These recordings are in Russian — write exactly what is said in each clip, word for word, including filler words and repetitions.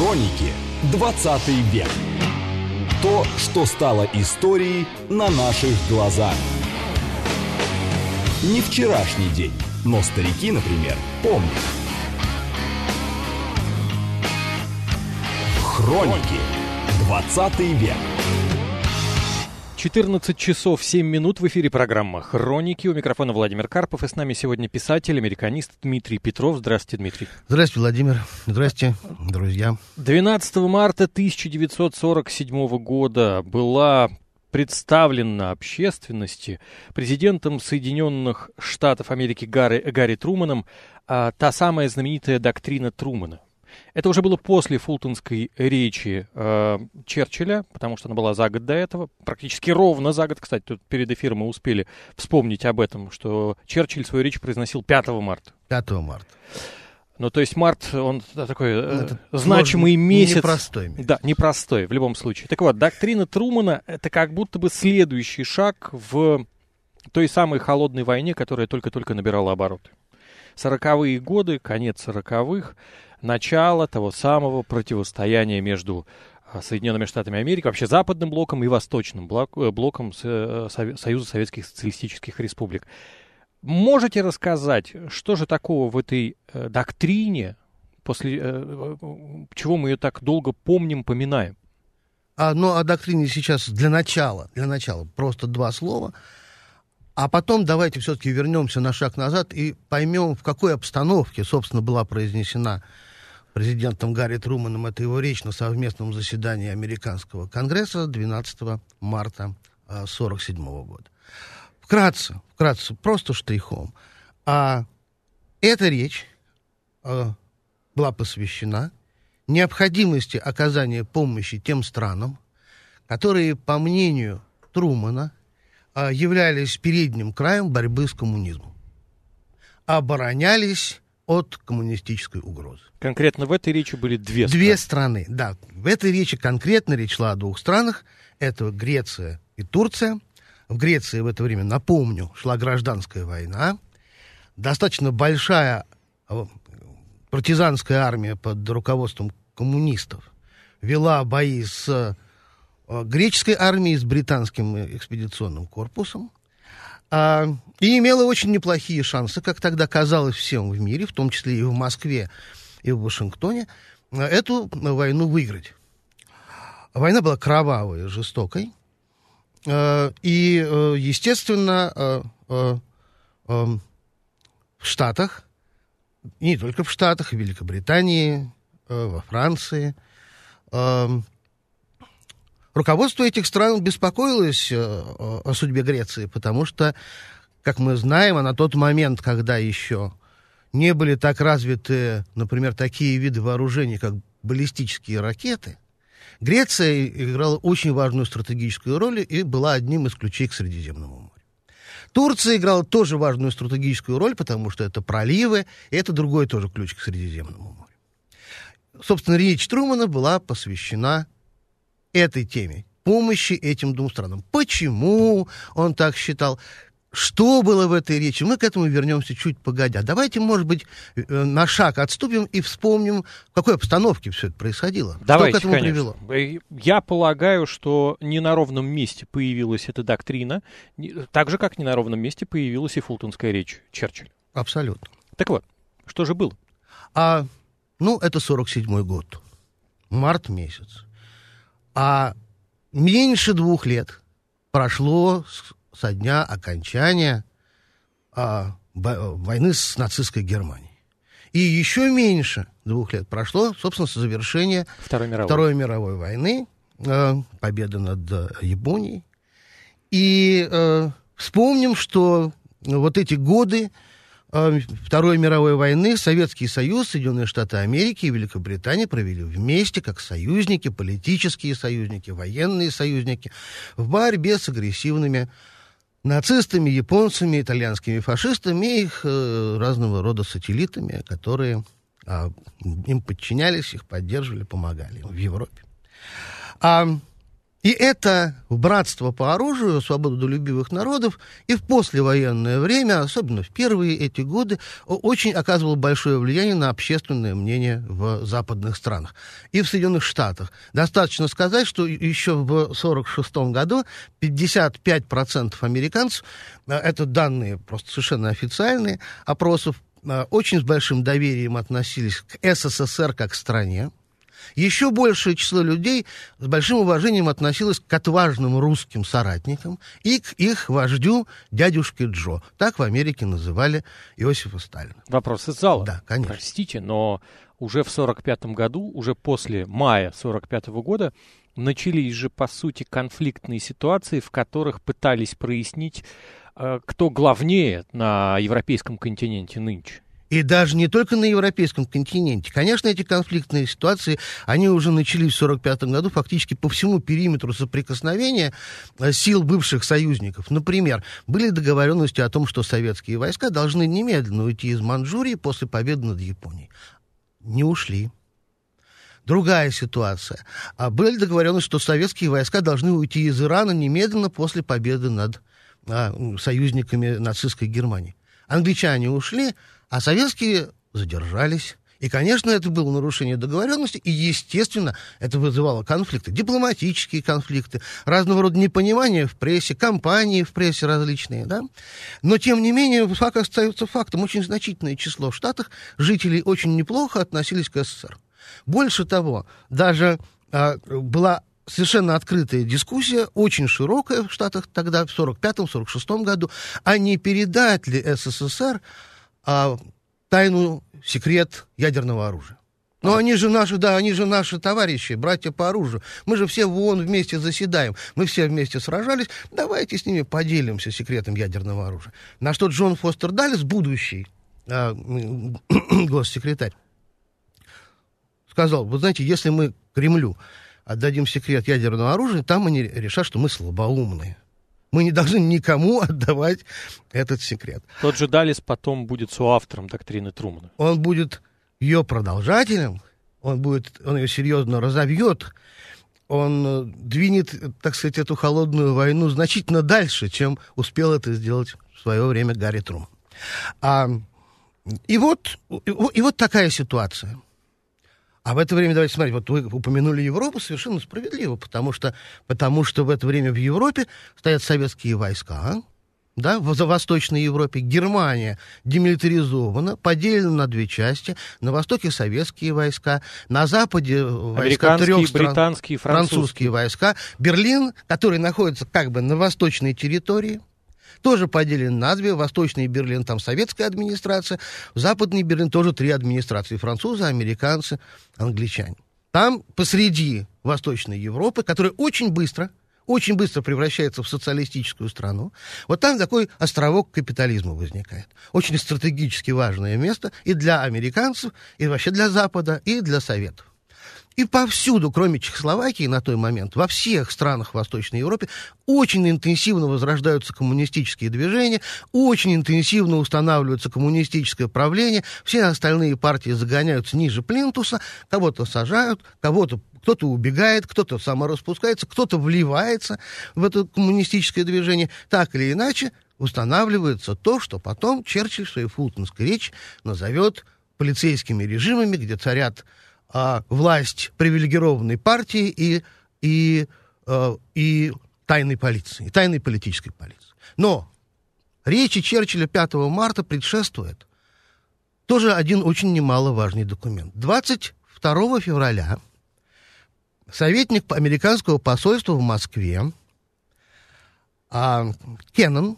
Хроники двадцатый век. То, что стало историей на наших глазах. Не вчерашний день, но старики, например, помнят. Хроники двадцатый век. четырнадцать часов семь минут, в эфире программа «Хроники». У микрофона Владимир Карпов. И с нами сегодня писатель, американист Дмитрий Петров. Здравствуйте, Дмитрий. Здравствуйте, Владимир. Здравствуйте, друзья. двенадцатого марта тысяча девятьсот сорок седьмого года была представлена общественности президентом Соединенных Штатов Америки Гарри, Гарри Труманом а, та самая знаменитая доктрина Трумана. Это уже было после фултонской речи э, Черчилля, потому что она была за год до этого, практически ровно за год. Кстати, тут перед эфиром мы успели вспомнить об этом, что Черчилль свою речь произносил пятого марта. пятого марта. Ну, то есть март, он такой э, Это значимый месяц. Непростой месяц. Да, непростой в любом случае. Так вот, доктрина Трумана — это как будто бы следующий шаг в той самой холодной войне, которая только-только набирала обороты. Сороковые годы, конец сороковых, начало того самого противостояния между Соединенными Штатами Америки, вообще Западным блоком и Восточным блоком Союза Советских Социалистических Республик. Можете рассказать, что же такого в этой доктрине, после чего мы ее так долго помним, поминаем? А, ну, о доктрине сейчас для начала, для начала просто два слова. А потом давайте все-таки вернемся на шаг назад и поймем, в какой обстановке, собственно, была произнесена президентом Гарри Труманом эта его речь на совместном заседании Американского конгресса двенадцатого марта сорок седьмого года. Вкратце, вкратце, просто штрихом. А эта речь а, была посвящена необходимости оказания помощи тем странам, которые, по мнению Трумана, а, являлись передним краем борьбы с коммунизмом, оборонялись от коммунистической угрозы. Конкретно в этой речи были две страны. Две страны, да. В этой речи конкретно речь шла о двух странах. Это Греция и Турция. В Греции в это время, напомню, шла гражданская война. Достаточно большая партизанская армия под руководством коммунистов вела бои с греческой армией, с британским экспедиционным корпусом. И имела очень неплохие шансы, как тогда казалось всем в мире, в том числе и в Москве, и в Вашингтоне, эту войну выиграть. Война была кровавой, жестокой. И, естественно, в Штатах, и не только в Штатах, в Великобритании, во Франции, руководство этих стран беспокоилось о, о судьбе Греции, потому что, как мы знаем, а на тот момент, когда еще не были так развиты, например, такие виды вооружений, как баллистические ракеты, Греция играла очень важную стратегическую роль и была одним из ключей к Средиземному морю. Турция играла тоже важную стратегическую роль, потому что это проливы, и это другой тоже ключ к Средиземному морю. Собственно, речь Трумана была посвящена этой теме, помощи этим двум странам. Почему он так считал? Что было в этой речи? Мы к этому вернемся чуть погодя. Давайте, может быть, на шаг отступим и вспомним, в какой обстановке все это происходило. Давайте, что к этому конечно. привело. Я полагаю, что не на ровном месте появилась эта доктрина, так же, как не на ровном месте появилась и фултонская речь Черчилля. Абсолютно. Так вот, что же было? А, ну, это сорок седьмой год. Март месяц. А меньше двух лет прошло с, со дня окончания а, бо, войны с нацистской Германией. И еще меньше двух лет прошло, собственно, с завершения Второй мировой, Второй мировой войны, а, победы над а, Японией. И а, вспомним, что вот эти годы Второй мировой войны Советский Союз, Соединенные Штаты Америки и Великобритания провели вместе, как союзники, политические союзники, военные союзники, в борьбе с агрессивными нацистами, японцами, итальянскими фашистами и их э, разного рода сателлитами, которые э, им подчинялись, их поддерживали, помогали в Европе. А И это братство по оружию свободолюбивых народов и в послевоенное время, особенно в первые эти годы, очень оказывало большое влияние на общественное мнение в западных странах и в Соединенных Штатах. Достаточно сказать, что еще в сорок шестом году пятьдесят пять процентов американцев, это данные просто совершенно официальные, опросов, очень с большим доверием относились к СССР как к стране. Еще большее число людей с большим уважением относилось к отважным русским соратникам и к их вождю дядюшке Джо. Так в Америке называли Иосифа Сталина. Вопрос из зала. Да, конечно. Простите, но уже в сорок пятом году, уже после мая сорок пятого года, начались же, по сути, конфликтные ситуации, в которых пытались прояснить, кто главнее на европейском континенте нынче. И даже не только на европейском континенте. Конечно, эти конфликтные ситуации, они уже начались в сорок пятом году фактически по всему периметру соприкосновения сил бывших союзников. Например, были договоренности о том, что советские войска должны немедленно уйти из Манчжурии после победы над Японией. Не ушли. Другая ситуация. Были договоренности, что советские войска должны уйти из Ирана немедленно после победы над а, союзниками нацистской Германии. Англичане ушли, а советские задержались. И, конечно, это было нарушение договоренности, и, естественно, это вызывало конфликты, дипломатические конфликты, разного рода непонимания в прессе, кампании в прессе различные, да. Но, тем не менее, факт остается фактом. Очень значительное число в Штатах жителей очень неплохо относились к СССР. Больше того, даже а, была совершенно открытая дискуссия, очень широкая в Штатах тогда, в сорок пятом — сорок шестом году, а не передать ли СССР а, тайну, секрет ядерного оружия. Но они же наши, да, они же наши товарищи, братья по оружию. Мы же все в ООН вместе заседаем, мы все вместе сражались, давайте с ними поделимся секретом ядерного оружия. На что Джон Фостер Даллес, будущий а, госсекретарь, сказал: вы знаете, если мы Кремлю отдадим секрет ядерного оружия, там они решат, что мы слабоумные. Мы не должны никому отдавать этот секрет. Тот же Даллес потом будет соавтором доктрины Трумана. Он будет ее продолжателем, он, будет, он ее серьезно разовьет, он двинет, так сказать, эту холодную войну значительно дальше, чем успел это сделать в свое время Гарри Труман. А, и, вот, и, и вот такая ситуация. А в это время, давайте смотреть, вот вы упомянули Европу совершенно справедливо, потому что, потому что в это время в Европе стоят советские войска, да, в, в Восточной Европе. Германия демилитаризована, поделена на две части. На востоке советские войска, на западе войска трех стран, британские, французские. французские войска. Берлин, который находится как бы на восточной территории, тоже поделен на две. Восточный Берлин, там советская администрация. Западный Берлин тоже три администрации. Французы, американцы, англичане. Там посреди Восточной Европы, которая очень быстро, очень быстро превращается в социалистическую страну, вот там такой островок капитализма возникает. Очень стратегически важное место и для американцев, и вообще для Запада, и для Советов. И повсюду, кроме Чехословакии на тот момент, во всех странах Восточной Европы очень интенсивно возрождаются коммунистические движения, очень интенсивно устанавливается коммунистическое правление, все остальные партии загоняются ниже плинтуса, кого-то сажают, кого-то, кто-то убегает, кто-то самораспускается, кто-то вливается в это коммунистическое движение. Так или иначе устанавливается то, что потом Черчилль в своей фултонской речи назовет полицейскими режимами, где царят А, власть привилегированной партии и, и, э, и тайной полиции, и тайной политической полиции. Но речи Черчилля пятого марта предшествует тоже один очень немаловажный документ. двадцать второго февраля советник американского посольства в Москве а, Кеннон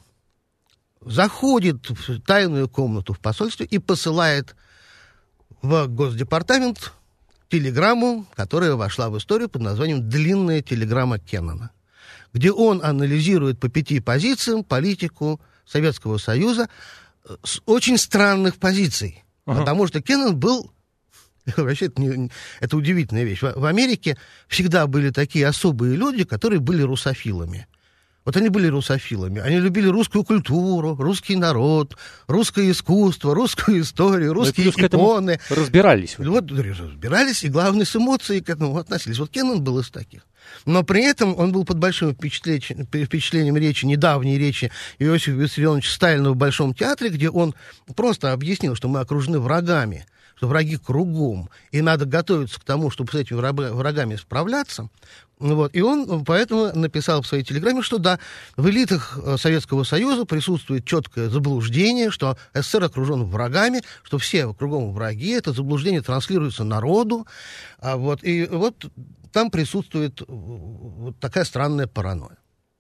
заходит в тайную комнату в посольстве и посылает в Госдепартамент телеграмму, которая вошла в историю под названием «Длинная телеграмма Кеннона», где он анализирует по пяти позициям политику Советского Союза с очень странных позиций. Ага. Потому что Кеннон был... Вообще, это, не, это удивительная вещь. В, в Америке всегда были такие особые люди, которые были русофилами. Вот они были русофилами, они любили русскую культуру, русский народ, русское искусство, русскую историю, русские ну, иконы. Разбирались. Вот, разбирались, и главное, с эмоцией к этому относились. Вот Кеннон был из таких. Но при этом он был под большим впечатлением, впечатлением речи, недавней речи Иосифа Виссарионовича Сталина в Большом театре, где он просто объяснил, что мы окружены врагами, что враги кругом, и надо готовиться к тому, чтобы с этими врагами справляться. Вот. И он поэтому написал в своей телеграмме, что да, в элитах Советского Союза присутствует четкое заблуждение, что СССР окружен врагами, что все кругом враги, это заблуждение транслируется народу. А вот, и вот там присутствует вот такая странная паранойя.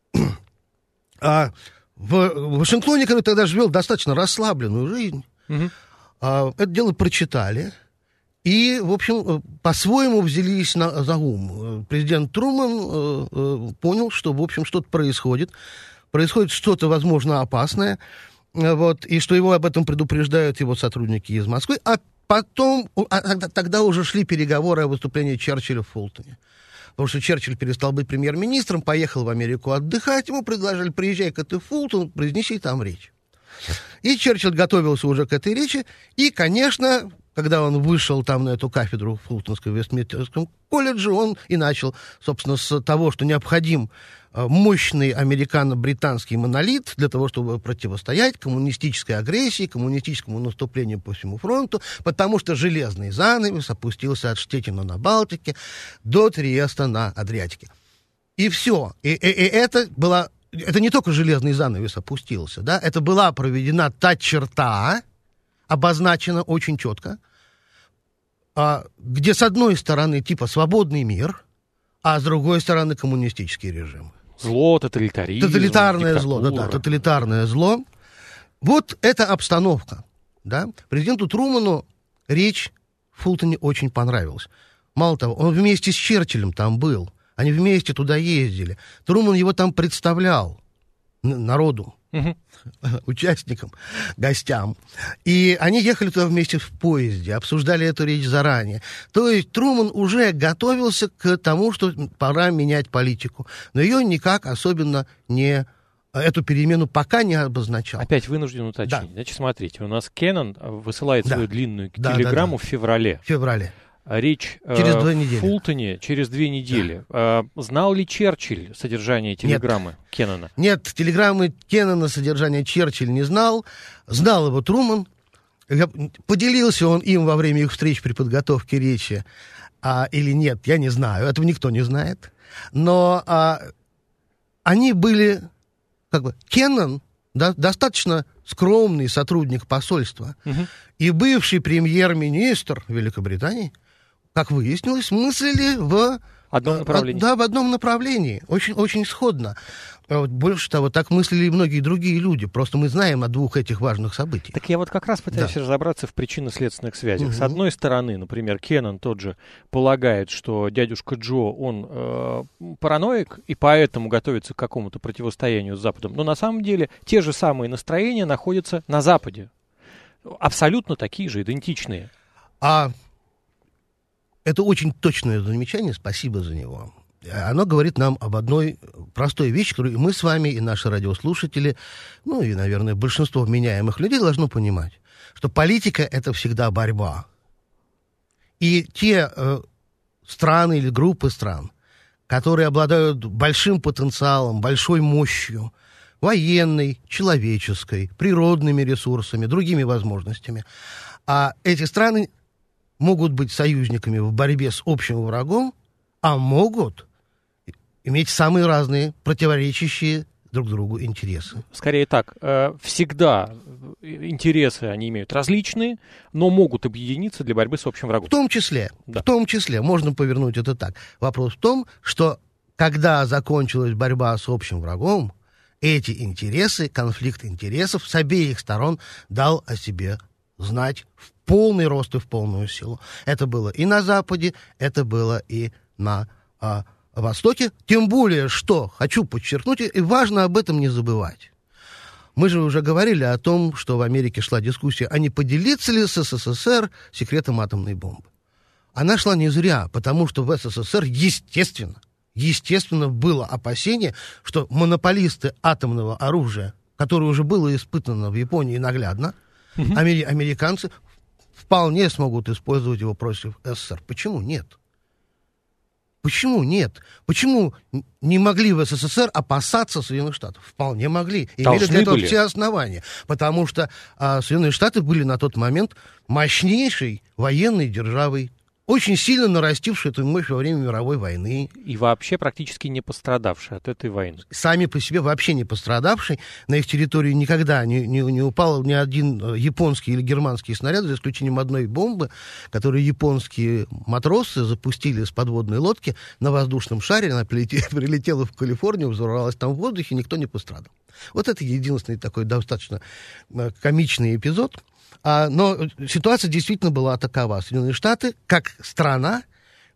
А в Вашингтоне, который тогда вел достаточно расслабленную жизнь, угу. это дело прочитали. И, в общем, по-своему взялись на, за ум. Президент Труман э, э, понял, что, в общем, что-то происходит. Происходит что-то, возможно, опасное. Э, вот, и что его об этом предупреждают его сотрудники из Москвы. А потом, а, тогда уже шли переговоры о выступлении Черчилля в Фултоне. Потому что Черчилль перестал быть премьер-министром, поехал в Америку отдыхать. Ему предложили: приезжай-ка ты в Фултон, произнеси там речь. И Черчилль готовился уже к этой речи. И, конечно... Когда он вышел там на эту кафедру в Фултонском Вестминстерском колледже, он и начал, собственно, с того, что необходим мощный американо-британский монолит для того, чтобы противостоять коммунистической агрессии, коммунистическому наступлению по всему фронту, потому что железный занавес опустился от Штеттина на Балтике до Триеста на Адриатике. И все. И, и, и это была... Это не только железный занавес опустился, да, это была проведена та черта, обозначено очень четко, где с одной стороны типа свободный мир, а с другой стороны коммунистический режим. Зло, тоталитаризм, Тоталитарное диктатура. зло, да, да, тоталитарное зло. Вот эта обстановка, да. Президенту Труману речь в Фултоне очень понравилась. Мало того, он вместе с Черчиллем там был, они вместе туда ездили. Труман его там представлял народу. Угу. Участникам, гостям. И они ехали туда вместе в поезде, обсуждали эту речь заранее. То есть Труман уже готовился к тому, что пора менять политику. Но ее никак особенно не... Эту перемену пока не обозначал. Опять вынужден уточнить. Да. Значит, смотрите, у нас Кеннон высылает да. свою длинную да, телеграмму да, да. в феврале. В феврале. Речь через э, две в недели. Фултоне через две недели. Да. Э, знал ли Черчилль содержание телеграммы Нет. Кеннона? Нет, телеграммы Кеннона содержание Черчилль не знал. Знал его Труман. Поделился он им во время их встреч при подготовке речи а, или нет, я не знаю. Этого никто не знает. Но а, они были... Как бы, Кеннон да, достаточно скромный сотрудник посольства угу. и бывший премьер-министр Великобритании, как выяснилось, мыслили в одном направлении. Да, в одном направлении. Очень, очень сходно. Больше того, так мыслили и многие другие люди. Просто мы знаем о двух этих важных событиях. Так я вот как раз пытаюсь да. разобраться в причинно-следственных связях. Угу. С одной стороны, например, Кеннон тот же полагает, что дядюшка Джо, он э, параноик, и поэтому готовится к какому-то противостоянию с Западом. Но на самом деле те же самые настроения находятся на Западе. Абсолютно такие же, идентичные. А это очень точное замечание, спасибо за него. Оно говорит нам об одной простой вещи, которую мы с вами и наши радиослушатели, ну и, наверное, большинство вменяемых людей должно понимать, что политика — это всегда борьба. И те э, страны или группы стран, которые обладают большим потенциалом, большой мощью, военной, человеческой, природными ресурсами, другими возможностями, а эти страны могут быть союзниками в борьбе с общим врагом, а могут иметь самые разные, противоречащие друг другу интересы. Скорее так, всегда интересы они имеют различные, но могут объединиться для борьбы с общим врагом. В том числе, да. в том числе, можно повернуть это так. Вопрос в том, что когда закончилась борьба с общим врагом, эти интересы, конфликт интересов с обеих сторон дал о себе знать в полный рост и в полную силу. Это было и на Западе, это было и на а, Востоке. Тем более, что, хочу подчеркнуть, и важно об этом не забывать. Мы же уже говорили о том, что в Америке шла дискуссия, а не поделиться ли с СССР секретом атомной бомбы. Она шла не зря, потому что в СССР, естественно, естественно, было опасение, что монополисты атомного оружия, которое уже было испытано в Японии наглядно, mm-hmm. амери- американцы вполне смогут использовать его против СССР. Почему нет? Почему нет? Почему не могли в СССР опасаться Соединенных Штатов? Вполне могли. Имели для этого были. Все основания. Потому что а, Соединенные Штаты были на тот момент мощнейшей военной державой, очень сильно нарастившей эту мощь во время мировой войны. И вообще практически не пострадавшей от этой войны. Сами по себе вообще не пострадавшей. На их территории никогда не, не, не упал ни один японский или германский снаряд, за исключением одной бомбы, которую японские матросы запустили с подводной лодки на воздушном шаре. Она прилетела, прилетела в Калифорнию, взорвалась там в воздухе, никто не пострадал. Вот это единственный такой достаточно комичный эпизод. А, но ситуация действительно была такова. Соединенные Штаты, как страна,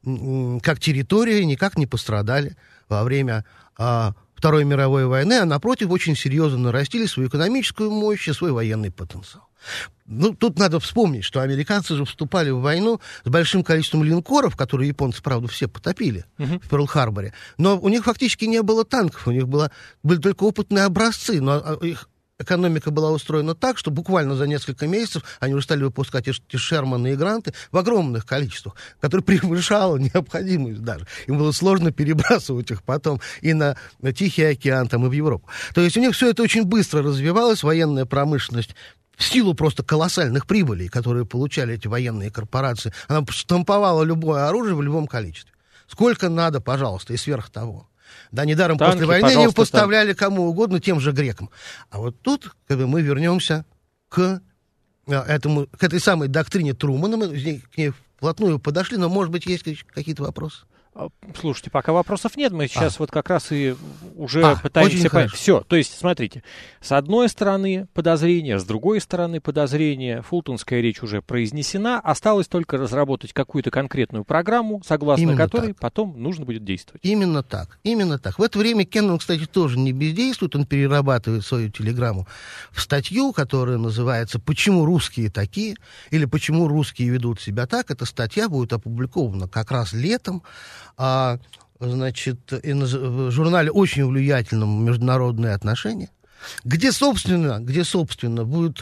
как территория, никак не пострадали во время а, Второй мировой войны, а напротив, очень серьезно нарастили свою экономическую мощь и свой военный потенциал. Ну, тут надо вспомнить, что американцы же вступали в войну с большим количеством линкоров, которые японцы, правда, все потопили uh-huh. в Перл-Харборе. Но у них фактически не было танков, у них было, были только опытные образцы, но их экономика была устроена так, что буквально за несколько месяцев они уже стали выпускать эти Шерманы и Гранты в огромных количествах, которые превышало необходимость даже. Им было сложно перебрасывать их потом и на, на Тихий океан, там, и в Европу. То есть у них все это очень быстро развивалось, военная промышленность, в силу просто колоссальных прибылей, которые получали эти военные корпорации, она штамповала любое оружие в любом количестве. Сколько надо, пожалуйста, и сверх того. Да, недаром танки, после войны они поставляли танки. Кому угодно, тем же грекам. А вот тут как бы, мы вернемся к, этому, к этой самой доктрине Трумана. Мы к ней вплотную подошли, но, может быть, есть какие-то вопросы? Слушайте, пока вопросов нет, мы сейчас а. вот как раз и уже а, пытаемся понять. Все, то есть, смотрите, с одной стороны подозрение, с другой стороны подозрение, фултонская речь уже произнесена, осталось только разработать какую-то конкретную программу, согласно именно которой так. Потом нужно будет действовать. Именно так, именно так. В это время Кеннон, кстати, тоже не бездействует, он перерабатывает свою телеграмму в статью, которая называется «Почему русские такие?» или «Почему русские ведут себя так?». Эта статья будет опубликована как раз летом, А, значит, в журнале очень влиятельном «Международные отношения», где, собственно, где, собственно, будет,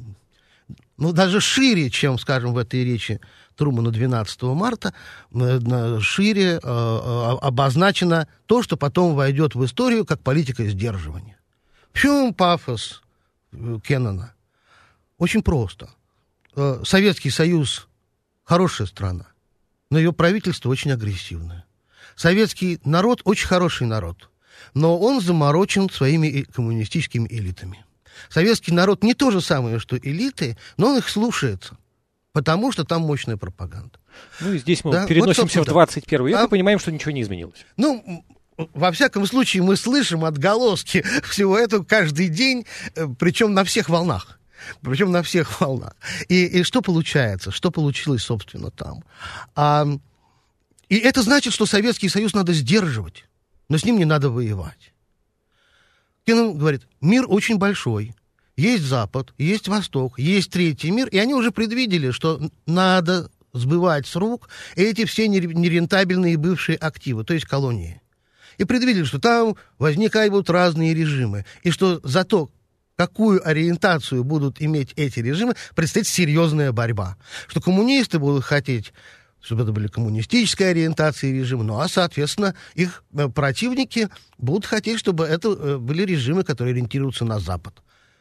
ну, даже шире, чем, скажем, в этой речи Трумана двенадцатого марта, шире обозначено то, что потом войдет в историю как политика сдерживания. В чем пафос Кеннона? Очень просто. Советский Союз – хорошая страна, но ее правительство очень агрессивное. Советский народ очень хороший народ, но он заморочен своими коммунистическими элитами. Советский народ не то же самое, что элиты, но он их слушается, потому что там мощная пропаганда. Ну и здесь мы да? переносимся вот, в двадцать первый век а... и понимаем, что ничего не изменилось. Ну, во всяком случае, мы слышим отголоски всего этого каждый день, причем на всех волнах. Причем на всех волнах. И, и что получается? Что получилось, собственно, там? А, и это значит, что Советский Союз надо сдерживать, но с ним не надо воевать. Кеннон говорит, мир очень большой. Есть Запад, есть Восток, есть Третий мир, и они уже предвидели, что надо сбывать с рук эти все нерентабельные бывшие активы, то есть колонии. И предвидели, что там возникают разные режимы, и что зато какую ориентацию будут иметь эти режимы, предстоит серьезная борьба. Что коммунисты будут хотеть, чтобы это были коммунистические ориентации режима, ну а, соответственно, их противники будут хотеть, чтобы это были режимы, которые ориентируются на Запад.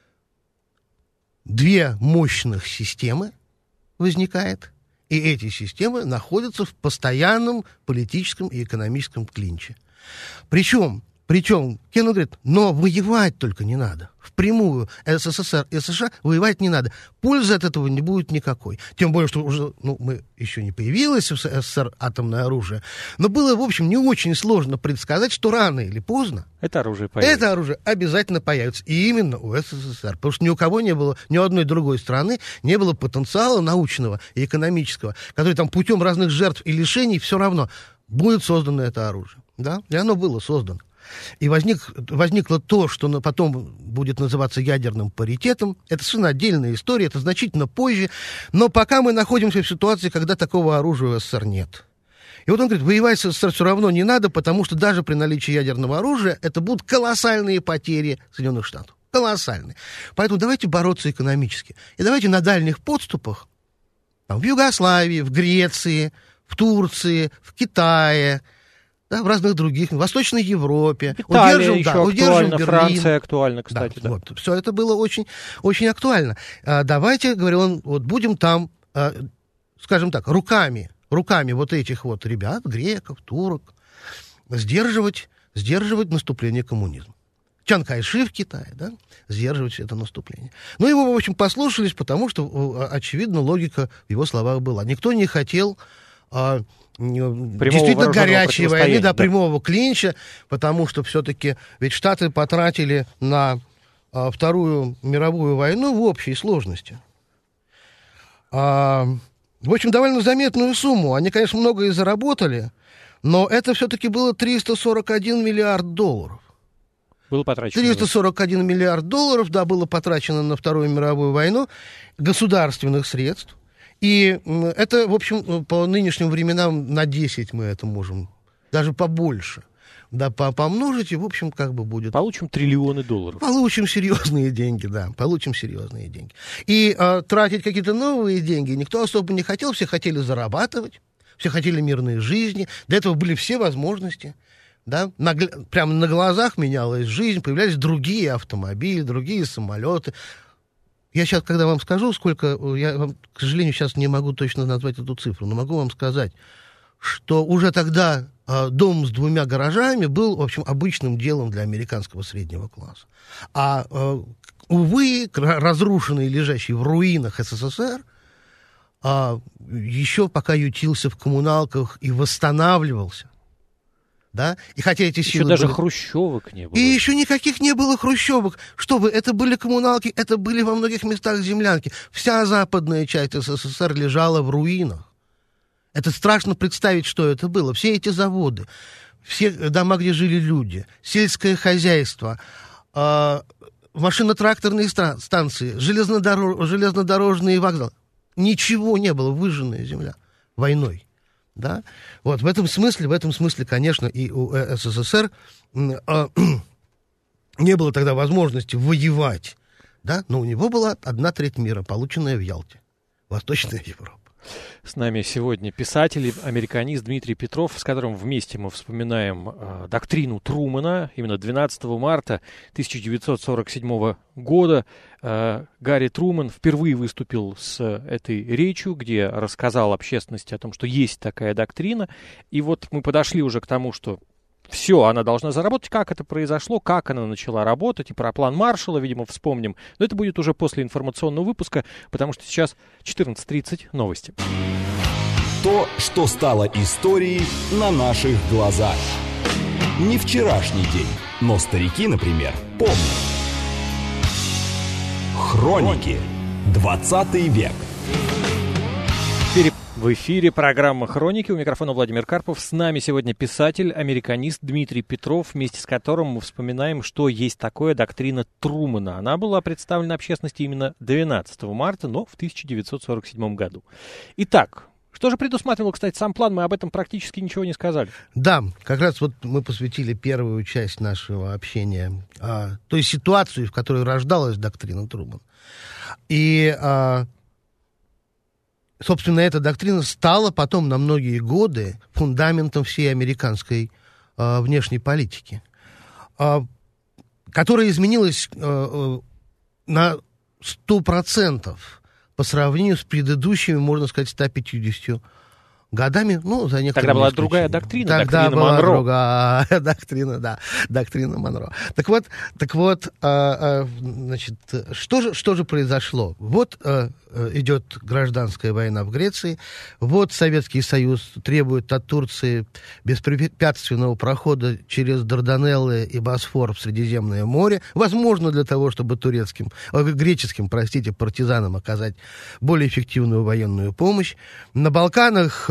Две мощных системы возникает, и эти системы находятся в постоянном политическом и экономическом клинче. Причем, причем, Кеннон говорит, но воевать только не надо. Впрямую СССР и США воевать не надо. Пользы от этого не будет никакой. Тем более, что уже, ну, мы еще не появилось в СССР атомное оружие. Но было, в общем, не очень сложно предсказать, что рано или поздно это оружие появится. Это оружие обязательно появится. И именно у СССР. Потому что ни у кого не было, ни у одной другой страны не было потенциала научного и экономического, который там путем разных жертв и лишений все равно будет создано это оружие. Да? И оно было создано. И возник, возникло то, что потом будет называться ядерным паритетом. Это совершенно отдельная история, это значительно позже. Но пока мы находимся в ситуации, когда такого оружия в СССР нет. И вот он говорит, воевать с СССР все равно не надо, потому что даже при наличии ядерного оружия это будут колоссальные потери Соединенных Штатов. Колоссальные. Поэтому давайте бороться экономически. И давайте на дальних подступах, там, в Югославии, в Греции, в Турции, в Китае, да, в разных других, в Восточной Европе. Италия удержим, еще да, удержим актуальна, Берлин. Франция актуальна, кстати. Да, Да. Вот, все это было очень, очень актуально. А, давайте, говорю он, вот будем там, а, скажем так, руками, руками вот этих вот ребят, греков, турок, сдерживать, сдерживать наступление коммунизма. Чан Кайши в Китае, да, сдерживать все это наступление. Ну, его, в общем, послушались, потому что, очевидно, логика в его словах была. Никто не хотел а, действительно горячей войны, да, да, прямого клинча, потому что все-таки ведь Штаты потратили на а, Вторую мировую войну в общей сложности. А, в общем, довольно заметную сумму. Они, конечно, много и заработали, но это все-таки было триста сорок один миллиард долларов. Было потрачено. триста сорок один миллиард долларов, да, было потрачено на Вторую мировую войну государственных средств. И это, в общем, по нынешним временам на десять мы это можем, даже побольше, да, помножить, и, в общем, как бы будет... Получим триллионы долларов. Получим серьезные деньги, да, получим серьезные деньги. И а, тратить какие-то новые деньги никто особо не хотел, все хотели зарабатывать, все хотели мирной жизни, для этого были все возможности. Да, на, прямо на глазах менялась жизнь, появлялись другие автомобили, другие самолеты. Я сейчас, когда вам скажу, сколько, я вам, к сожалению, сейчас не могу точно назвать эту цифру, но могу вам сказать, что уже тогда э, дом с двумя гаражами был, в общем, обычным делом для американского среднего класса. А, э, увы, разрушенный, лежащий в руинах СССР, э, еще пока ютился в коммуналках и восстанавливался. Да? И хотя эти еще силы даже были... хрущевок не было. И еще никаких не было хрущевок. Что вы, это были коммуналки, это были во многих местах землянки. Вся западная часть СССР лежала в руинах. Это страшно представить, что это было. Все эти заводы, все дома, где жили люди, сельское хозяйство, э, машино-тракторные станции, железнодорож... железнодорожные вокзалы. Ничего не было, выжженная земля войной. Да? Вот в этом смысле, в этом смысле, конечно, и у СССР э, не было тогда возможности воевать, да? Но у него была одна треть мира, полученная в Ялте, Восточная Европа. С нами сегодня писатель, американист Дмитрий Петров, с которым вместе мы вспоминаем э, доктрину Трумэна. Именно двенадцатого марта тысяча девятьсот сорок седьмого года э, Гарри Трумэн впервые выступил с этой речью, где рассказал общественности о том, что есть такая доктрина. И вот мы подошли уже к тому, что все, она должна заработать. Как это произошло, как она начала работать, и про план Маршалла, видимо, вспомним. Но это будет уже после информационного выпуска, потому что сейчас четырнадцать тридцать, новости. То, что стало историей на наших глазах. Не вчерашний день, но старики, например, помнят. Хроники. двадцатый век. В эфире программа «Хроники». У микрофона Владимир Карпов. С нами сегодня писатель, американист Дмитрий Петров, вместе с которым мы вспоминаем, что есть такое доктрина Трумэна. Она была представлена общественности именно двенадцатого марта, но в тысяча девятьсот сорок седьмом году. Итак, что же предусматривал, кстати, сам план? Мы об этом практически ничего не сказали. Да, как раз вот мы посвятили первую часть нашего общения а, той ситуации, в которой рождалась доктрина Трумэна. И... А, собственно, эта доктрина стала потом на многие годы фундаментом всей американской э, внешней политики, э, которая изменилась э, на сто процентов по сравнению с предыдущими, можно сказать, ста пятьюдесятью годами. Ну, за некоторыми Тогда была другая доктрина, Тогда доктрина была Монро. другая доктрина, да, доктрина Монро. Так вот, так вот, э, э, значит, что же, что же произошло? Вот э, идет гражданская война в Греции, вот Советский Союз требует от Турции беспрепятственного прохода через Дарданеллы и Босфор в Средиземное море, возможно, для того, чтобы турецким, э, греческим, простите, партизанам оказать более эффективную военную помощь. На Балканах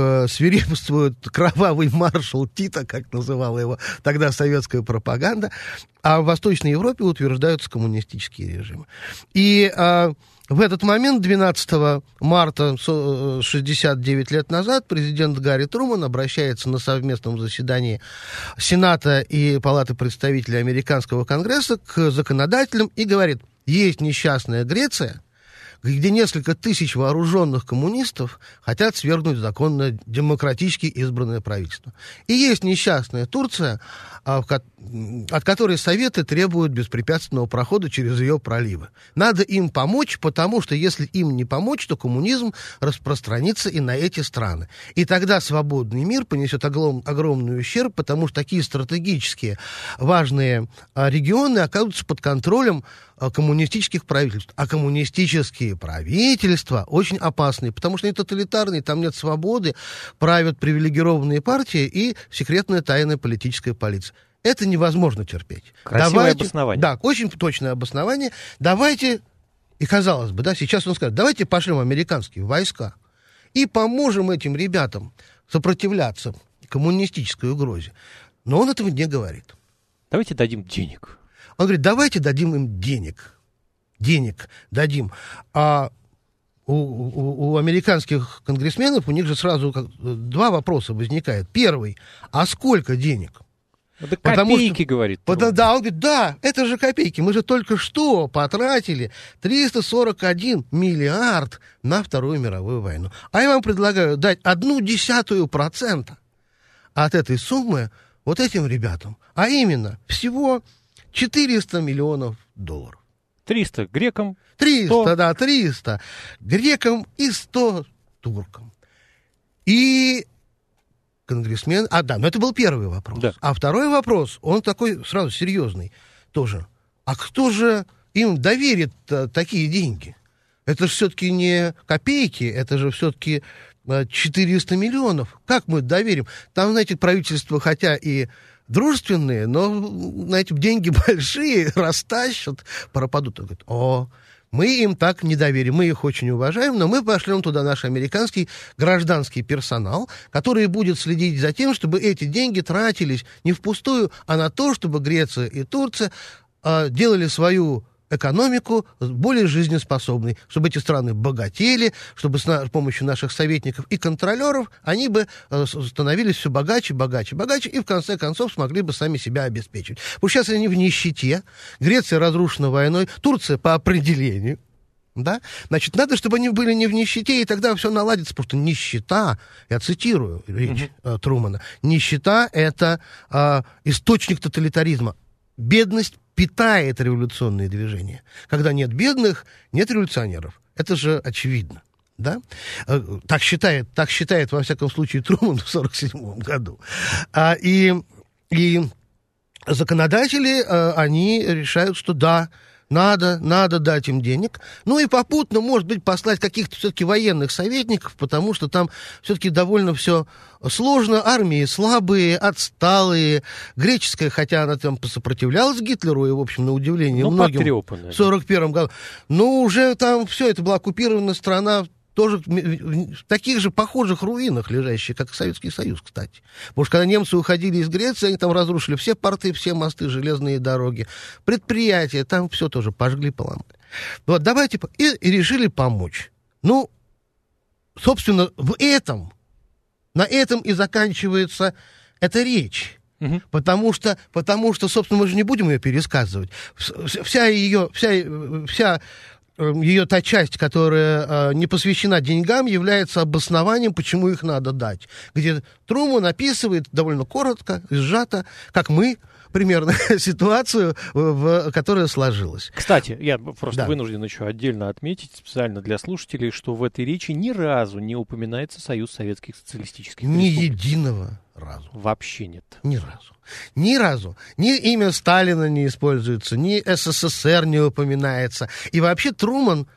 э, свирепствует кровавый маршал Тита, как называла его тогда советская пропаганда, а в Восточной Европе утверждаются коммунистические режимы. И э, в этот момент, двенадцатого марта шестьдесят девять лет назад, президент Гарри Труман обращается на совместном заседании Сената и Палаты представителей Американского Конгресса к законодателям и говорит: есть несчастная Греция, где несколько тысяч вооруженных коммунистов хотят свергнуть законно демократически избранное правительство. И есть несчастная Турция, от которой Советы требуют беспрепятственного прохода через ее проливы. Надо им помочь, потому что если им не помочь, то коммунизм распространится и на эти страны. И тогда свободный мир понесет огром, огромный ущерб, потому что такие стратегические важные регионы окажутся под контролем коммунистических правительств. А коммунистические правительства очень опасные, потому что они тоталитарные, там нет свободы, правят привилегированные партии и секретная тайная политическая полиция. Это невозможно терпеть. Красивое давайте, обоснование. Да, очень точное обоснование. Давайте, и казалось бы, да, сейчас он скажет, давайте пошлем американские войска и поможем этим ребятам сопротивляться коммунистической угрозе. Но он этого не говорит. Давайте дадим денег. Он говорит, давайте дадим им денег. Денег дадим. А у, у, у американских конгрессменов у них же сразу как, два вопроса возникает. Первый, а сколько денег? Да копейки, что, говорит. Потому, да, он говорит, да, это же копейки. Мы же только что потратили триста сорок один миллиард на Вторую мировую войну. А я вам предлагаю дать одну десятую процента от этой суммы вот этим ребятам. А именно, всего четыреста миллионов долларов. триста грекам. триста, сто. Да, триста грекам и сто туркам. И конгрессмен... А, да, но это был первый вопрос. Да. А второй вопрос, он такой сразу серьезный тоже. А кто же им доверит такие деньги? Это же все-таки не копейки, это же все-таки четыреста миллионов. Как мы доверим? Там, знаете, правительство, хотя и дружественные, но, знаете, деньги большие, растащат, пропадут. Он говорит, о, мы им так не доверим, мы их очень уважаем, но мы пошлем туда наш американский гражданский персонал, который будет следить за тем, чтобы эти деньги тратились не впустую, а на то, чтобы Греция и Турция э, делали свою экономику более жизнеспособной, чтобы эти страны богатели, чтобы с, на, с помощью наших советников и контролеров они бы э, становились все богаче, богаче, богаче и в конце концов смогли бы сами себя обеспечивать. Потому что сейчас они в нищете, Греция разрушена войной, Турция по определению, да? Значит, надо, чтобы они были не в нищете, и тогда все наладится, потому что нищета, я цитирую речь mm-hmm. э, Трумана, нищета — это э, источник тоталитаризма. Бедность питает революционные движения. Когда нет бедных, нет революционеров. Это же очевидно. Да? Так считает, так считает, во всяком случае, Труман в сорок седьмом году. А, и, и законодатели, они решают, что да, надо, надо дать им денег. Ну и попутно, может быть, послать каких-то все-таки военных советников, потому что там все-таки довольно все сложно. Армии слабые, отсталые. Греческая, хотя она там посопротивлялась Гитлеру, и, в общем, на удивление ну, многим потрепанная. В сорок первом году. Но уже там все, это была оккупированная страна, тоже в таких же похожих руинах лежащие, как и Советский Союз, кстати. Потому что когда немцы уходили из Греции, они там разрушили все порты, все мосты, железные дороги, предприятия, там все тоже пожгли, поломали. Вот, давайте, и, и решили помочь. Ну, собственно, в этом, на этом и заканчивается эта речь. Угу. Потому что, потому что, собственно, мы же не будем ее пересказывать. Вся ее, вся, вся ее та часть, которая э, не посвящена деньгам, является обоснованием, почему их надо дать. Где Труман описывает довольно коротко, сжато, как мы, примерно, ситуацию, в, которая сложилась. Кстати, я просто да. вынужден еще отдельно отметить, специально для слушателей, что в этой речи ни разу не упоминается Союз Советских Социалистических Ни Республик. единого разу. Вообще нет. Ни разу. Ни разу. Ни имя Сталина не используется, ни СССР не упоминается. И вообще Труман,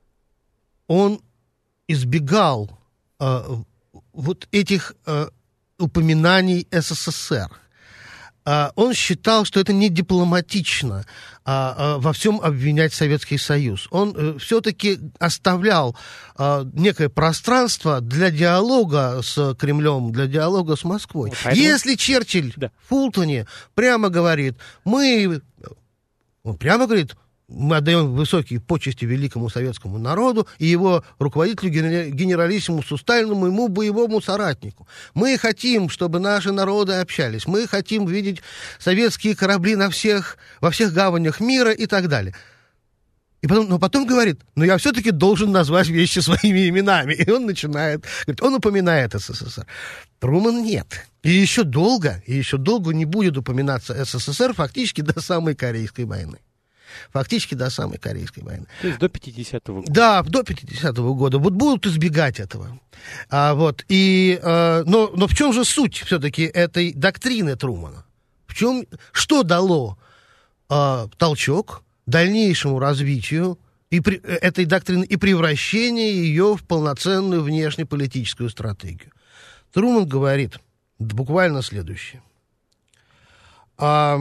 он избегал э, вот этих э, упоминаний СССР. он считал, что это не дипломатично а, а, во всем обвинять Советский Союз. Он а, все-таки оставлял а, некое пространство для диалога с Кремлем, для диалога с Москвой. Ну, поэтому... Если Черчилль да. в Фултоне прямо говорит, мы... Он прямо говорит... Мы отдаем высокие почести великому советскому народу и его руководителю генералиссимусу Сталину, ему боевому соратнику. Мы хотим, чтобы наши народы общались. Мы хотим видеть советские корабли на всех, во всех гаванях мира и так далее. И потом, но потом говорит, но я все-таки должен назвать вещи своими именами. И он начинает, говорит, он упоминает СССР. Трумэн нет. И еще долго, и еще долго не будет упоминаться СССР фактически до самой Корейской войны. Фактически до самой Корейской войны. То есть до пятидесятого года. Да, до пятидесятого года. Вот будут избегать этого. А, вот, и, а, но, но в чем же суть все-таки этой доктрины Трумэна? В чем, что дало а, толчок дальнейшему развитию и при, этой доктрины и превращение ее в полноценную внешнеполитическую стратегию? Трумэн говорит буквально следующее. А,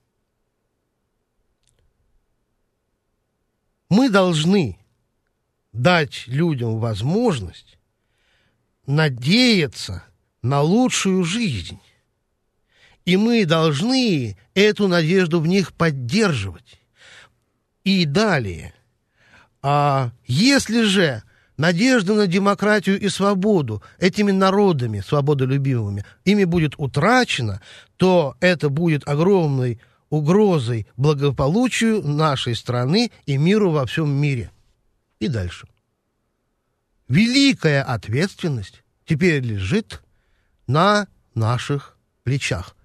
Мы должны дать людям возможность надеяться на лучшую жизнь. И мы должны эту надежду в них поддерживать. И далее. А если же надежда на демократию и свободу этими народами, свободолюбивыми, ими будет утрачена, то это будет огромной угрозой благополучию нашей страны и миру во всем мире. И дальше. Великая ответственность теперь лежит на наших плечах.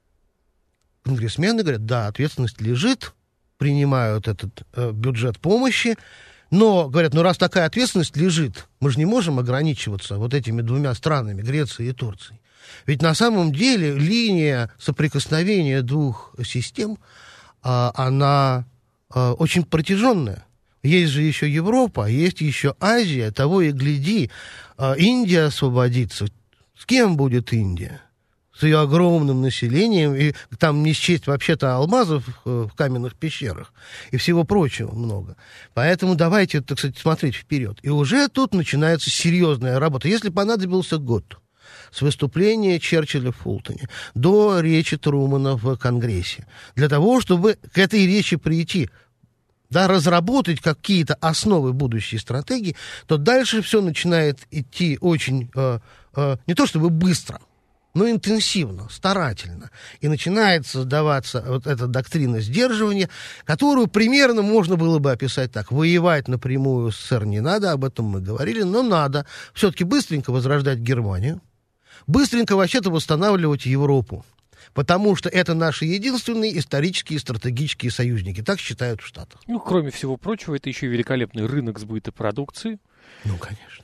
Конгрессмены говорят, да, ответственность лежит, принимают этот э, бюджет помощи, но, говорят, ну раз такая ответственность лежит, мы же не можем ограничиваться вот этими двумя странами, Грецией и Турцией. Ведь на самом деле линия соприкосновения двух систем, а, она а, очень протяженная. Есть же еще Европа, есть еще Азия, того и гляди, а, Индия освободится. С кем будет Индия? С ее огромным населением, и там не счесть вообще-то алмазов в каменных пещерах и всего прочего много. Поэтому давайте, так сказать, смотреть вперед. И уже тут начинается серьезная работа. Если понадобился год с выступления Черчилля в Фултоне до речи Трумэна в Конгрессе, для того, чтобы к этой речи прийти, да, разработать какие-то основы будущей стратегии, то дальше все начинает идти очень, э, э, не то чтобы быстро, но интенсивно, старательно. И начинает создаваться вот эта доктрина сдерживания, которую примерно можно было бы описать так. Воевать напрямую с СССР не надо, об этом мы говорили, но надо все-таки быстренько возрождать Германию, быстренько вообще-то восстанавливать Европу, потому что это наши единственные исторические и стратегические союзники. Так считают в Штатах. Ну, кроме всего прочего, это еще и великолепный рынок сбыта продукции. Ну, конечно.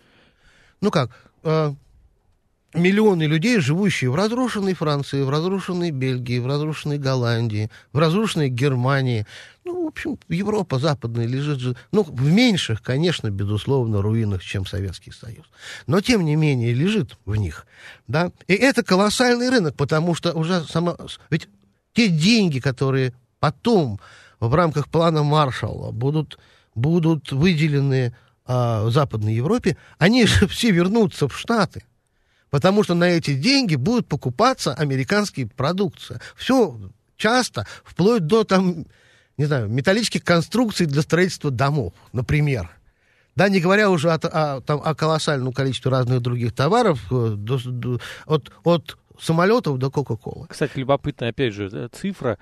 Ну как, э, миллионы людей, живущие в разрушенной Франции, в разрушенной Бельгии, в разрушенной Голландии, в разрушенной Германии. Ну, в общем, Европа западная лежит же, ну, в меньших, конечно, безусловно, руинах, чем Советский Союз. Но, тем не менее, лежит в них, да. И это колоссальный рынок, потому что уже сама... Ведь те деньги, которые потом в рамках плана Маршалла будут, будут выделены а, Западной Европе, они же все вернутся в Штаты. Потому что на эти деньги будет покупаться американская продукция. Все часто, вплоть до, там, не знаю, металлических конструкций для строительства домов, например. Да, не говоря уже о, о, там, о колоссальном количестве разных других товаров, до, до, от, от самолетов до Кока-Колы. Кстати, любопытная, опять же, цифра.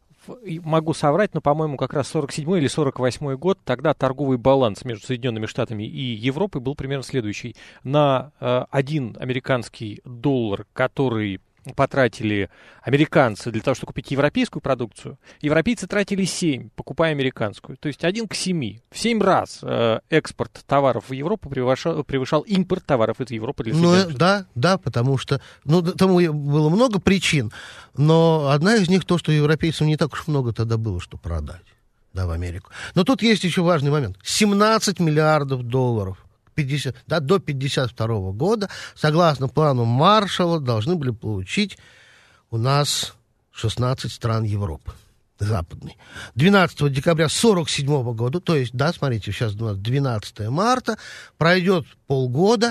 Могу соврать, но, по-моему, как раз сорок седьмой или сорок восьмой год, тогда торговый баланс между Соединенными Штатами и Европой был примерно следующий. На э, один американский доллар, который потратили американцы для того, чтобы купить европейскую продукцию, европейцы тратили семь, покупая американскую. То есть один к семи. В семь раз э, экспорт товаров в Европу превышал, превышал импорт товаров из Европы для Соединенных Штатов. Ну, да, да, потому что, ну, тому было много причин, но одна из них то, что европейцам не так уж много тогда было, что продать, да, в Америку. Но тут есть еще важный момент. семнадцать миллиардов долларов. пятьдесят, да, до пятьдесят второго года, согласно плану Маршалла, должны были получить у нас шестнадцать стран Европы западной. двенадцатого декабря сорок седьмого года, то есть, да, смотрите, сейчас у нас двенадцатое марта, пройдет полгода,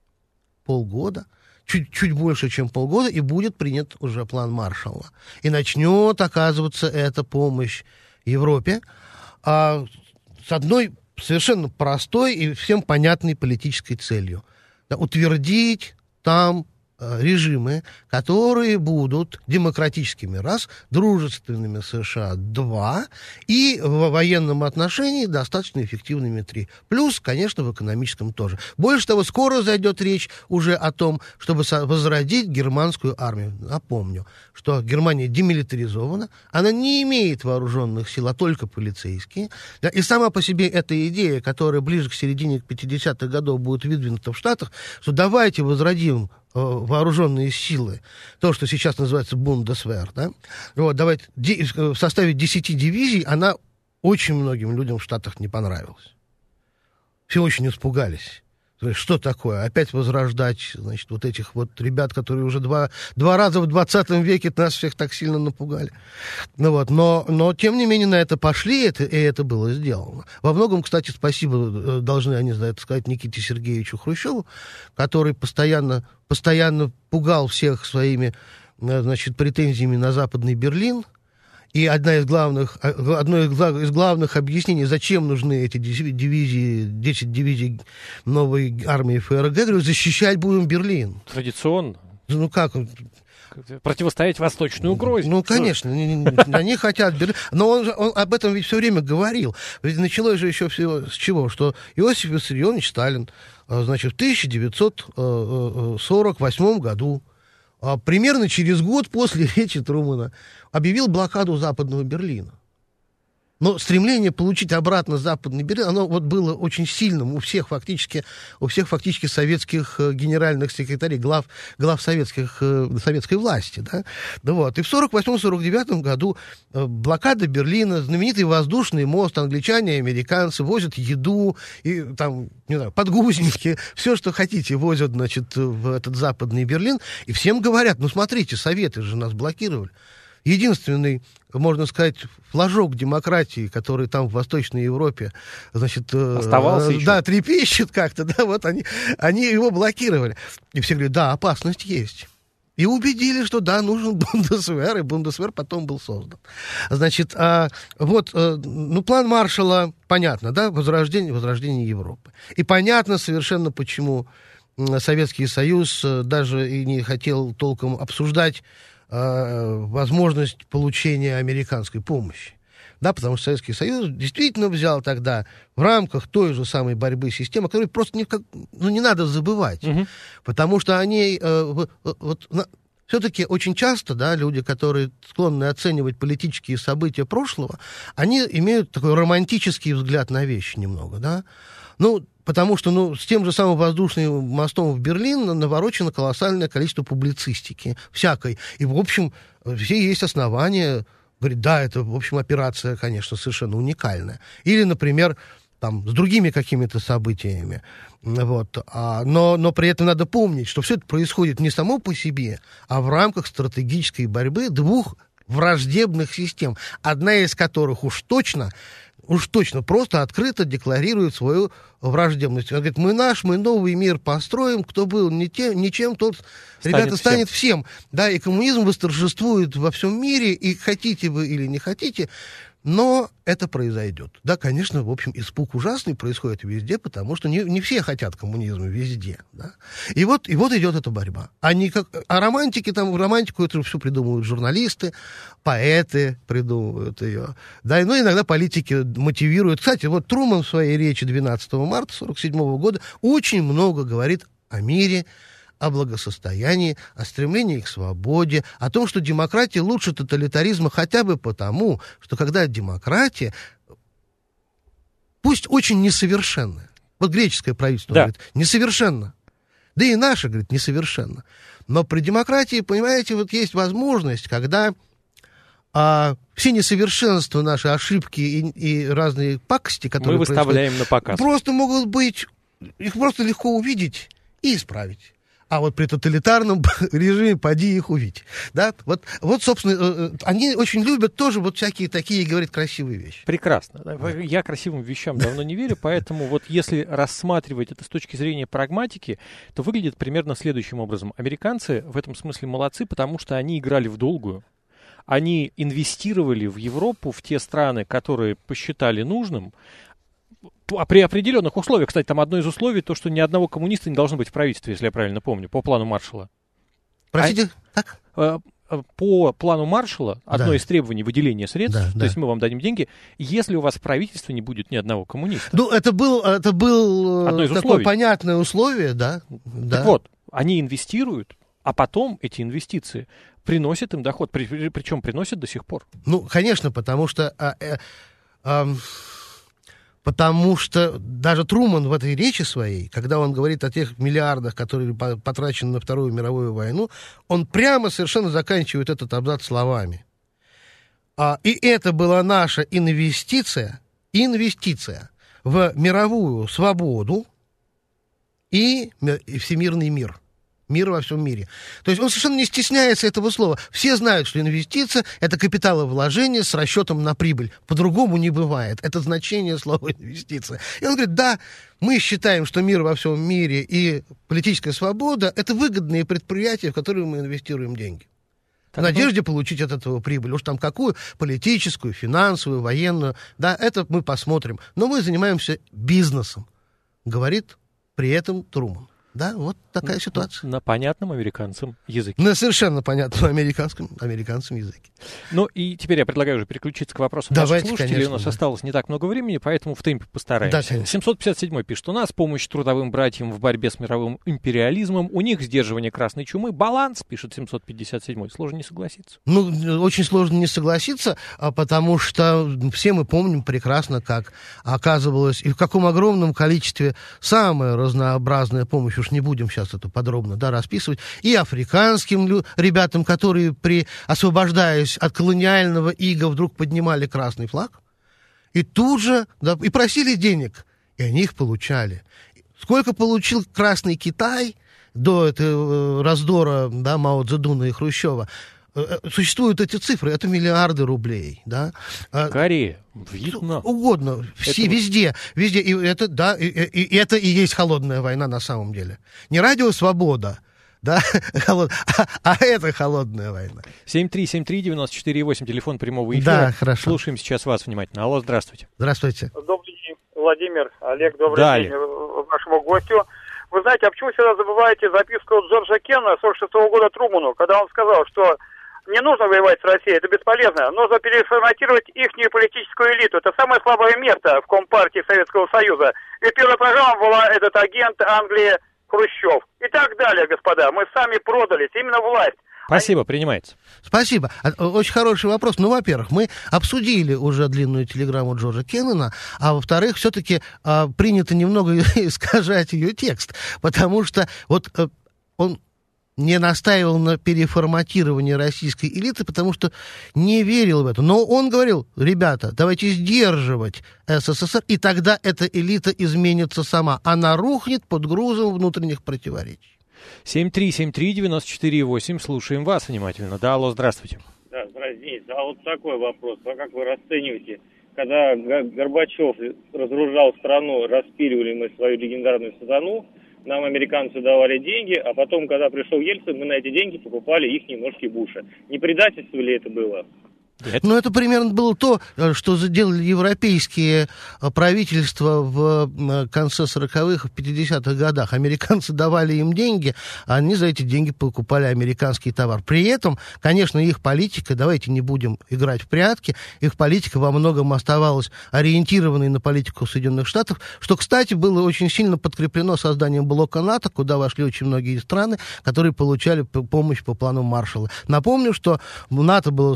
полгода, чуть, чуть больше, чем полгода, и будет принят уже план Маршалла. И начнет оказываться эта помощь Европе а, с одной совершенно простой и всем понятной политической целью. Да, утвердить там режимы, которые будут демократическими, раз, дружественными США, два, и в военном отношении достаточно эффективными, три. Плюс, конечно, в экономическом тоже. Больше того, скоро зайдет речь уже о том, чтобы возродить германскую армию. Напомню, что Германия демилитаризована, она не имеет вооруженных сил, а только полицейские. Да, и сама по себе эта идея, которая ближе к середине пятидесятых годов будет выдвинута в Штатах, что давайте возродим вооруженные силы, то, что сейчас называется Бундесвер, да, вот, давайте, в составе десяти дивизий, она очень многим людям в Штатах не понравилась. Все очень испугались. Что такое? Опять возрождать, значит, вот этих вот ребят, которые уже два, два раза в двадцатом веке нас всех так сильно напугали. Ну вот, но, но, тем не менее, на это пошли, это, и это было сделано. Во многом, кстати, спасибо должны они за это сказать Никите Сергеевичу Хрущеву, который постоянно, постоянно пугал всех своими, значит, претензиями на Западный Берлин. И одна из главных, одно из главных объяснений, зачем нужны эти дивизии, десять дивизий новой армии ФРГ, говорю, защищать будем Берлин. Традиционно. Ну как? Противостоять восточной угрозе. Ну, конечно, они хотят Берлин. Но он, он об этом ведь все время говорил. Ведь началось же еще всего с чего? Что Иосиф Виссарионович Сталин, значит, в тысяча девятьсот сорок восьмом году, примерно через год после речи Трумэна, объявил блокаду Западного Берлина. Но стремление получить обратно Западный Берлин, оно вот было очень сильным у всех фактически, у всех фактически советских генеральных секретарей, глав, глав советских, советской власти. Да? Да вот. И в сорок восьмом — сорок девятом году блокада Берлина, знаменитый воздушный мост, англичане и американцы возят еду, и там, не знаю, подгузники, все, что хотите, возят, значит, в этот Западный Берлин, и всем говорят, ну, смотрите, советы же нас блокировали. Единственный, можно сказать, флажок демократии, который там в Восточной Европе, значит, оставался э, еще. Да, трепещет как-то, да, вот они, они его блокировали. И все говорят, да, опасность есть. И убедили, что да, нужен Бундесвер, и Бундесвер потом был создан. Значит, а, вот, а, ну, план Маршалла, понятно, да, возрождение, возрождение Европы. И понятно совершенно, почему Советский Союз даже и не хотел толком обсуждать возможность получения американской помощи. Да, потому что Советский Союз действительно взял тогда в рамках той же самой борьбы системы, которую просто никак, ну, не надо забывать. Угу. Потому что они э, вот, вот, все-таки очень часто, да, люди, которые склонны оценивать политические события прошлого, они имеют такой романтический взгляд на вещи немного, да. Ну, потому что, ну, с тем же самым воздушным мостом в Берлин наворочено колоссальное количество публицистики всякой. И, в общем, все есть основания говорить, да, это, в общем, операция, конечно, совершенно уникальная. Или, например, там, с другими какими-то событиями. Вот. А, но, но при этом надо помнить, что все это происходит не само по себе, а в рамках стратегической борьбы двух враждебных систем, одна из которых уж точно уж точно просто открыто декларирует свою враждебность. Он говорит, мы наш, мы новый мир построим, кто был не тем, ничем, тот, станет ребята, станет всем. всем. Да, и коммунизм восторжествует во всем мире, и хотите вы или не хотите, но это произойдет. Да, конечно, в общем, испуг ужасный происходит везде, потому что не, не все хотят коммунизма везде. Да? И, вот, и вот идет эта борьба. А, не как, а романтики, там, романтику это все придумывают журналисты, поэты придумывают ее. Да, ну, иногда политики мотивируют. Кстати, вот Трумэн в своей речи двенадцатого марта сорок седьмого года очень много говорит о мире, о благосостоянии, о стремлении к свободе, о том, что демократия лучше тоталитаризма хотя бы потому, что когда демократия, пусть очень несовершенная, вот греческое правительство да. говорит, несовершенно, да и наше, говорит, несовершенно, но при демократии, понимаете, вот есть возможность, когда а, все несовершенства, наши ошибки и, и разные пакости, которые мы выставляем на показ, просто могут быть, их просто легко увидеть и исправить. А вот при тоталитарном режиме поди их увидеть. Да? Вот, вот, собственно, они очень любят тоже вот всякие такие, говорит, красивые вещи. Прекрасно. Я красивым вещам давно не верю, поэтому вот если рассматривать это с точки зрения прагматики, то выглядит примерно следующим образом. Американцы в этом смысле молодцы, потому что они играли в долгую. Они инвестировали в Европу, в те страны, которые посчитали нужным, при определенных условиях. Кстати, там одно из условий, то, что ни одного коммуниста не должно быть в правительстве, если я правильно помню, по плану Маршалла. Простите, а, так? По плану Маршалла одно да. из требований выделения средств, да, то да. есть мы вам дадим деньги, если у вас в правительстве не будет ни одного коммуниста. Ну, это был, это был одно из такое условий. понятное условие, да. да. Так вот, они инвестируют, а потом эти инвестиции приносят им доход, при, при, причем приносят до сих пор. Ну, конечно, потому что... А, а, а, Потому что даже Труман в этой речи своей, когда он говорит о тех миллиардах, которые потрачены на Вторую мировую войну, он прямо совершенно заканчивает этот абзац словами. А, и это была наша инвестиция, инвестиция в мировую свободу и всемирный мир. Мир во всем мире. То есть он совершенно не стесняется этого слова. Все знают, что инвестиция – это капиталовложение с расчетом на прибыль. По-другому не бывает. Это значение слова инвестиция. И он говорит, да, мы считаем, что мир во всем мире и политическая свобода – это выгодные предприятия, в которые мы инвестируем деньги. В надежде получить от этого прибыль. Уж там какую? Политическую, финансовую, военную. Да, это мы посмотрим. Но мы занимаемся бизнесом, говорит при этом Труман. Да, вот такая ситуация. На понятном американцам языке. На совершенно понятном американском, американском языке. Ну и теперь я предлагаю уже переключиться к вопросам Давайте, наших слушателей. конечно, У нас да. осталось не так много времени, поэтому в темпе постараемся. Да, семьсот пятьдесят седьмой пишет, у нас помощь трудовым братьям в борьбе с мировым империализмом, у них сдерживание красной чумы, баланс, пишет семьсот пятьдесят седьмой. Сложно не согласиться. Ну, очень сложно не согласиться, потому что все мы помним прекрасно, как оказывалось, и в каком огромном количестве самая разнообразная помощь, уж не будем сейчас это подробно, да, расписывать, и африканским лю- ребятам, которые, при, освобождаясь от колониального ига, вдруг поднимали красный флаг, и тут же, да, и просили денег, и они их получали. Сколько получил Красный Китай до этого раздора, да, Мао Цзэдуна и Хрущева? Существуют эти цифры, это миллиарды рублей, да. Корея, Вьетнам. Угодно, все, это... везде, везде, и это, да, и, и, и это и есть холодная война на самом деле. Не радио «Свобода», да, холод... а, а это холодная война. семь три семь три девять четыре восемь, телефон прямого эфира. Да, хорошо. Слушаем сейчас вас внимательно. Алло, здравствуйте. Здравствуйте. Добрый день, Владимир, Олег, добрый да, день вашему гостю. Вы знаете, а почему всегда забываете записку Джорджа Кенна сорок шестого года Труману, когда он сказал, что не нужно воевать с Россией, это бесполезно. Нужно переформатировать ихнюю политическую элиту. Это самое слабое место в Компартии Советского Союза. И первая программа была этот агент Англии Хрущев. И так далее, господа. Мы сами продались. Именно власть. Спасибо, принимается. Спасибо. Очень хороший вопрос. Ну, во-первых, мы обсудили уже длинную телеграмму Джорджа Кеннона, а во-вторых, все-таки а, принято немного искажать ее текст, потому что вот а, он не настаивал на переформатировании российской элиты, потому что не верил в это. Но он говорил, ребята, давайте сдерживать СССР, и тогда эта элита изменится сама. Она рухнет под грузом внутренних противоречий. семь три семь три девять четыре восемь, слушаем вас внимательно. Да, алло, здравствуйте. Да, здравствуйте. А вот такой вопрос. А как вы расцениваете, когда Горбачев разоружал страну, распиливали мы свою легендарную сатану, нам американцы давали деньги, а потом, когда пришел Ельцин, мы на эти деньги покупали их немножки Буша. Не предательство ли это было? Ну, это примерно было то, что сделали европейские правительства в конце сороковых и пятидесятых годах. Американцы давали им деньги, а они за эти деньги покупали американский товар. При этом, конечно, их политика, давайте не будем играть в прятки, их политика во многом оставалась ориентированной на политику Соединенных Штатов, что, кстати, было очень сильно подкреплено созданием блока НАТО, куда вошли очень многие страны, которые получали помощь по плану Маршалла. Напомню, что НАТО было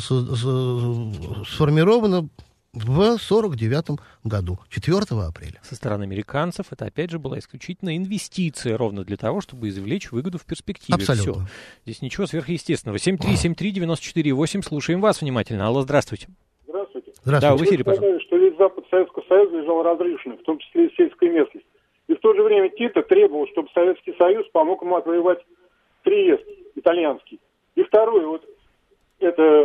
сформировано в сорок девятом году, четвёртого апреля. Со стороны американцев это, опять же, была исключительно инвестиция, ровно для того, чтобы извлечь выгоду в перспективе. Абсолютно. Все. Здесь ничего сверхъестественного. семь три семь три девять четыре восемь, слушаем вас внимательно. Алло, здравствуйте. Здравствуйте. Здравствуйте. Да, в эфире, Вы сказали, пожалуйста. что весь запад Советского Союза лежал разрушенный, в том числе и сельская местность. И в то же время Тито требовал, чтобы Советский Союз помог ему отвоевать Триест итальянский. И второе, вот это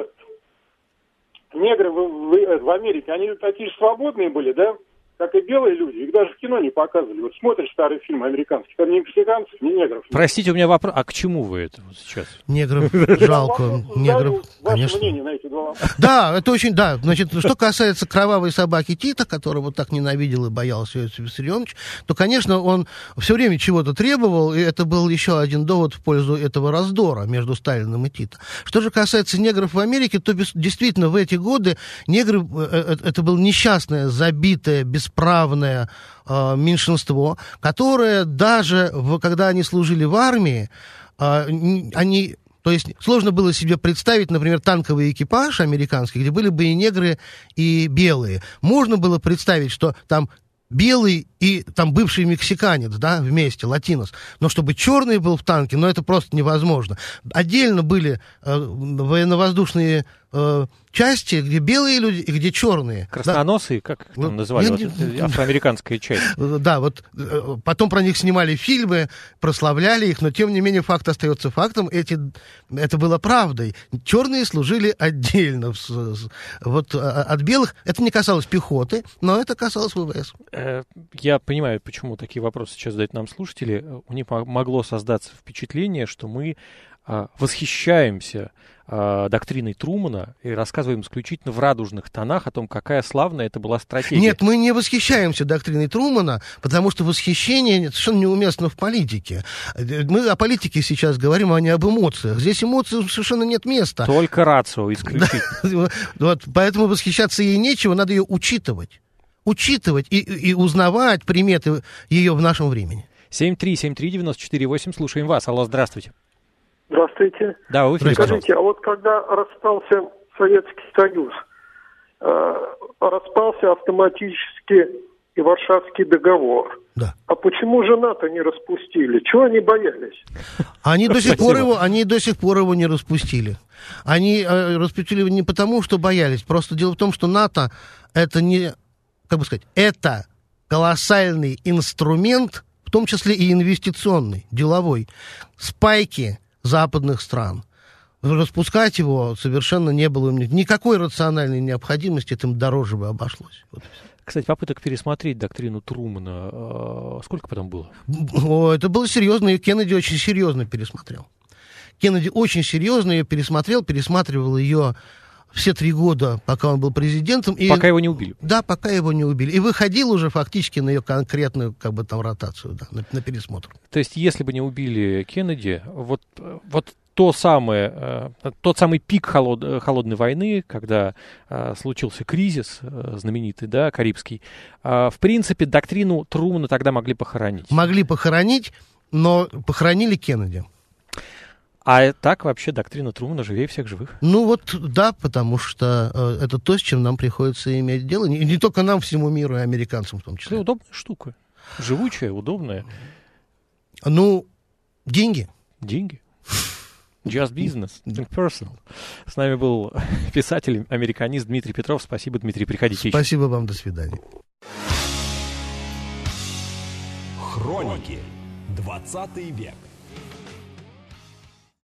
негры в, в, в Америке, они такие же свободные были, да? Как и белые люди, их даже в кино не показывали. Вот смотришь старые фильмы американские, там ни мексиканцев, ни негров. Простите, у меня вопрос, а к чему вы это вот сейчас? Негров жалко, негров, конечно. Ваше мнение на эти два вопроса. Да, это очень, да. Значит, что касается кровавой собаки Тита, которого так ненавидел и боялся Иосиф Виссарионович, то, конечно, он все время чего-то требовал, и это был еще один довод в пользу этого раздора между Сталиным и Тито. Что же касается негров в Америке, то без, действительно в эти годы негры, это было несчастное, забитое, бесправное э, меньшинство, которое даже, в, когда они служили в армии, э, они... То есть сложно было себе представить, например, танковый экипаж американский, где были бы и негры, и белые. Можно было представить, что там белый и там бывший мексиканец, да, вместе, латинос. Но чтобы черный был в танке, ну, это просто невозможно. Отдельно были э, военно-воздушные э, части, где белые люди и где черные. Красноносые, да? Как их там называли? Вот, не... Афроамериканская часть. Да, вот потом про них снимали фильмы, прославляли их, но тем не менее факт остается фактом. Эти, это было правдой. Черные служили отдельно. Вот от белых это не касалось пехоты, но это касалось ВВС. Я понимаю, почему такие вопросы сейчас задают нам слушатели. У них могло создаться впечатление, что мы а, восхищаемся а, доктриной Трумана и рассказываем исключительно в радужных тонах о том, какая славная это была стратегия. Нет, мы не восхищаемся доктриной Трумана, потому что восхищение совершенно неуместно в политике. Мы о политике сейчас говорим, а не об эмоциях. Здесь эмоций совершенно нет места. Только рацио исключительно. Вот, поэтому восхищаться ей нечего, надо ее учитывать. Учитывать и, и узнавать приметы ее в нашем времени. семь три семь три девять четыре восемь, слушаем вас. Алло, здравствуйте. Здравствуйте. Да, вы в эфире, Скажите, а вот когда распался Советский Союз, э, распался автоматически и Варшавский договор. Да. А почему же НАТО не распустили? Чего они боялись? Они до сих пор его, они до сих пор его не распустили. Они э, распустили его не потому, что боялись. Просто дело в том, что НАТО это не... как бы сказать, это колоссальный инструмент, в том числе и инвестиционный, деловой, спайки западных стран. Распускать его совершенно не было никакой рациональной необходимости, этим дороже бы обошлось. Вот. Кстати, попыток пересмотреть доктрину Трумана, э, сколько потом было? О, это было серьезно, и Кеннеди очень серьезно пересмотрел. Кеннеди очень серьезно ее пересмотрел, пересматривал ее все три года, пока он был президентом. И, пока его не убили. Да, пока его не убили. И выходил уже фактически на ее конкретную, как бы, там, ротацию, да, на, на пересмотр. То есть, если бы не убили Кеннеди, вот, вот то самое, э, тот самый пик холод, холодной войны, когда э, случился кризис э, знаменитый, да, Карибский, э, в принципе, доктрину Трумана тогда могли похоронить. Могли похоронить, но похоронили Кеннеди. А так вообще доктрина Трумана живее всех живых? Ну вот да, потому что э, это то, с чем нам приходится иметь дело. Не, не только нам, всему миру, и американцам в том числе. Это удобная штука. Живучая, удобная. Ну, деньги. Деньги. Just business. Personal. С нами был писатель, американист Дмитрий Петров. Спасибо, Дмитрий, приходите. Спасибо еще. Вам, до свидания. Хроники. двадцатый век.